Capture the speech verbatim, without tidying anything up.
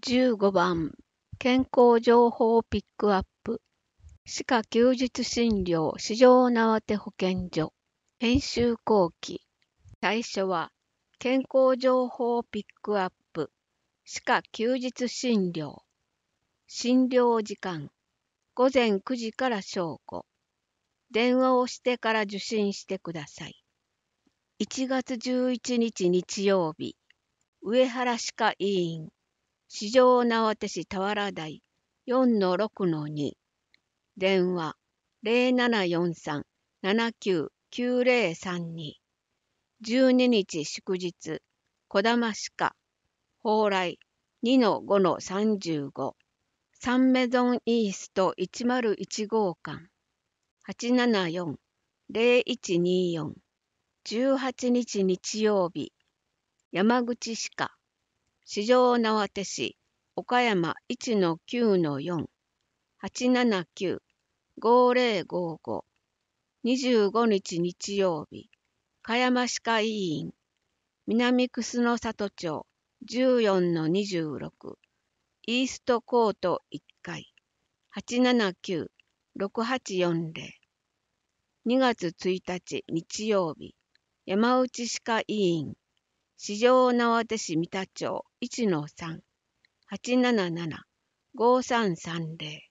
じゅうごばん、健康情報ピックアップ。歯科休日診療市場縄手保健所。編集後期。最初は、健康情報ピックアップ。歯科休日診療。診療時間。ごぜんくじから正午。電話をしてから受診してください。いちがつじゅういちにち日曜日。上原歯科医院。市場縄手市田原台 よんのろくのに 電話 ゼロななよんさん ななきゅう きゅうゼロさんに じゅうににち祝日小玉歯科蓬莱 にのごのさんじゅうご サンメゾンイーストいちまるいち号館 はちななよん ゼロいちによん じゅうはちにち日曜日山口歯科市場縄手市岡山 いちのきゅうのよん はちななきゅう ごゼロごご にじゅうごにち日曜日香山歯科医院南楠の里町 じゅうよんのにじゅうろく イーストコートいっかい はちななきゅう ろくはちよんゼロ にがつついたち日曜日山内歯科医院市場縄手市三田町 いちのさん はちなななな ごさんさんゼロ